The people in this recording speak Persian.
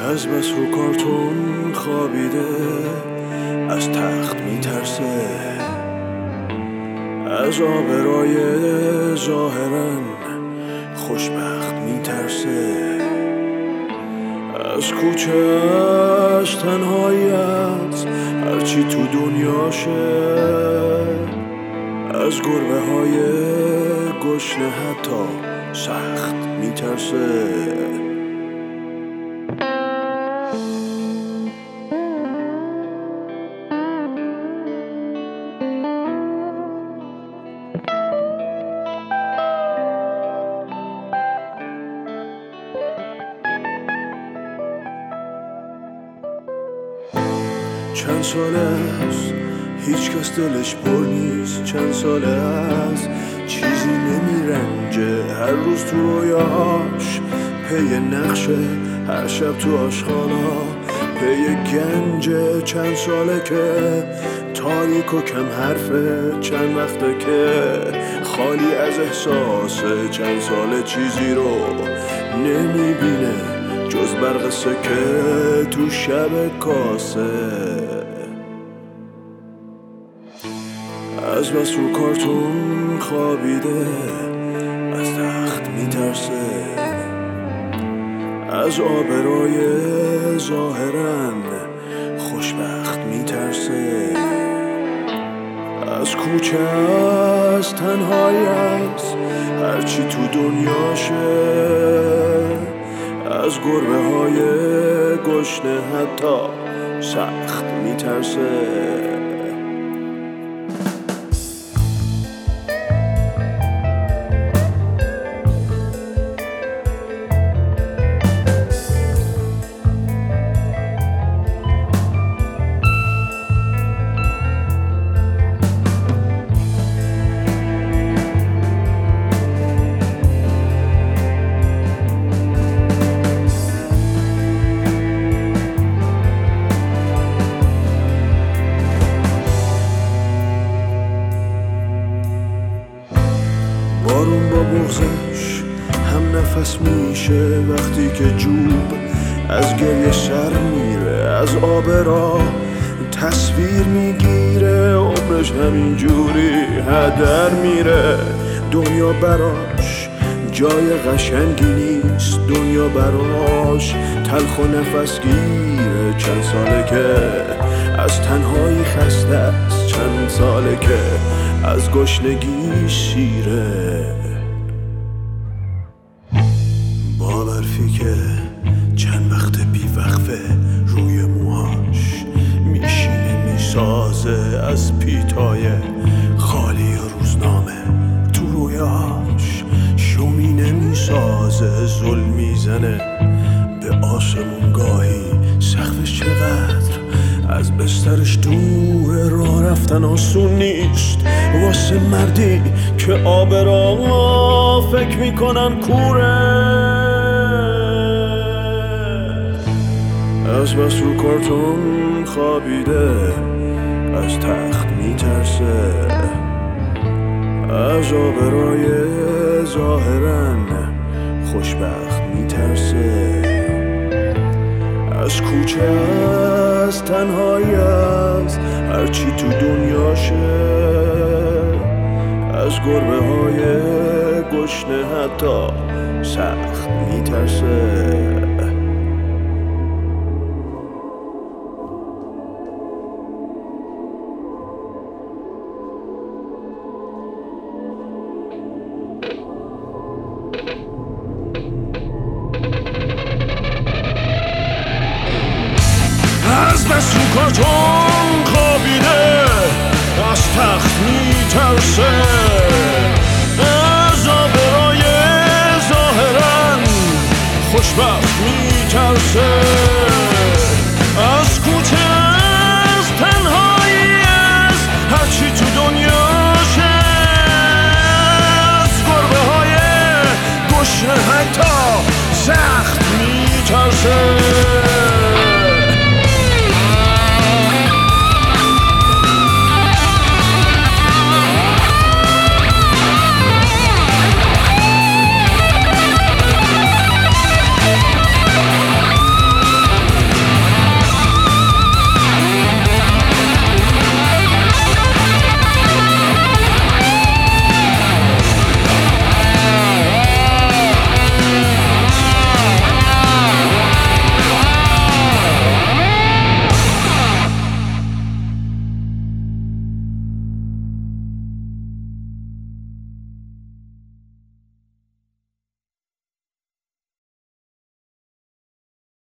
از بس رو کارتون خوابیده، از تخت میترسه، از آبرای ظاهرا خوشبخت میترسه، از کوچه، از تنهاییت، هرچی تو دنیاشه، از گربه های گشنه حتی سخت میترسه. چند ساله است هیچ کس دلش پر نیست، چند ساله است چیزی نمیرنجه، هر روز تو رویاش پی نقشه، هر شب تو آشخانا پی گنجه. چند ساله که تاریک و کم حرفه، چند وقته که خالی از احساسه، چند ساله چیزی رو نمیبینه جز برق سکه تو شب کاسه. از بس رو کارتون خوابیده، از تخت میترسه، از آبرای ظاهرا خوشبخت میترسه، از کوچه، از تنهاییت، هرچی تو دنیاشه، از گربه های گشنه حتی سخت میترسه. بارون با بغضش هم نفس میشه، وقتی که جوب از گریه سر میره، از آبرا تصویر میگیره، عمرش همینجوری هدر میره. دنیا براش جای قشنگی نیست، دنیا براش تلخ و نفس گیره. چند ساله که از تنهایی خسته است، چند ساله که از گشنگی شیره. با برفی که چند وقت بی وقفه روی موهاش میشینه میسازه، از پیتای خالی روزنامه تو رویاش شومینه میسازه، ظلم میزنه به آسمون گاهی، سقفش چقدر از بسترش دوره، راه رفتن آسون نیست واسه مردی که آبرا فکر میکنن کوره. از بس رو کارتون خوابیده، از تخت میترسه، از آبرای ظاهرا خوشبخت میترسه، از کوچه، از تنهاییت، هرچی تو دنیاشه، از گربه های گشنه حتی سخت میترسه. از بس رو کارتون خوابیده، از تخت میترسه، از آبرای ظاهرا خوشبخت میترسه.